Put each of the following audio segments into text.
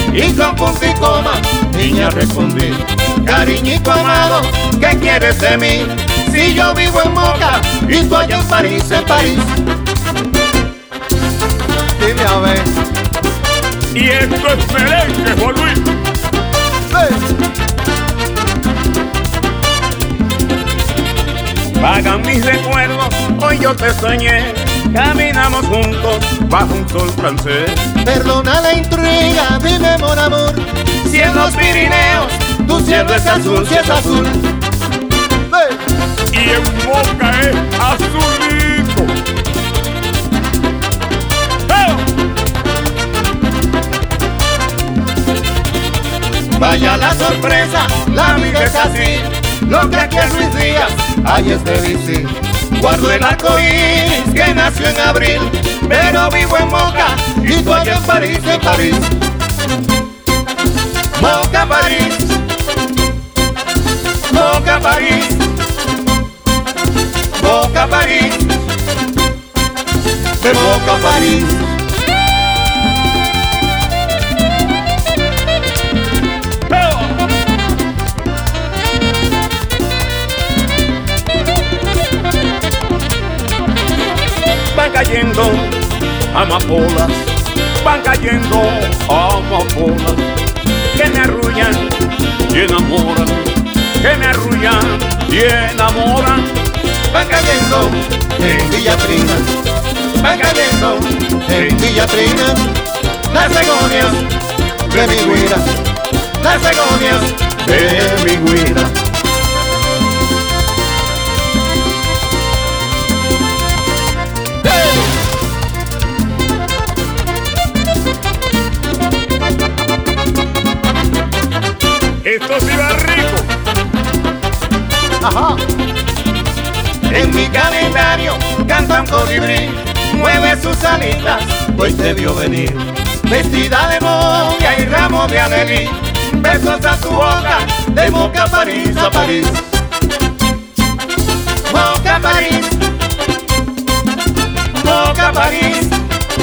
y con punto y coma, niña respondí. Cariñito amado, ¿qué quieres de mí? Si yo vivo en Moca y tú allá en París, en París. Dime a ver. Y esto es merengue, Juan Luis. Vagan mis recuerdos, hoy yo te soñé. Caminamos juntos bajo un sol francés. Perdona la intriga, dime mon amor, Si en los Pirineos tu cielo es azul, si es azul. y en Moca es azulito. Vaya la sorpresa, la vida es así. Lo que aquí es Luis Díaz, ahí es de bici. Guardo el arco iris que nació en abril, pero vivo en Moca y tú allá en París, en París. Moca, París. Moca, París. Moca, París. De Moca a París. Van cayendo amapolas, van cayendo amapolas, que me arrullan y enamoran, que me arrullan y enamoran. Van cayendo en Villatrina, van cayendo en Villatrina, las begonias de mi guira, las begonias de mi guira. Esto sí va rico. Ajá. En mi calendario canta un colibrí, mueve sus alitas, hoy te vio venir. Vestida de novia y ramo de alelí, besos a su boca, de Moca a París, a París. Moca, París. Moca, París.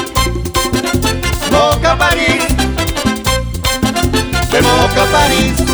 Moca, París. De Moca a París.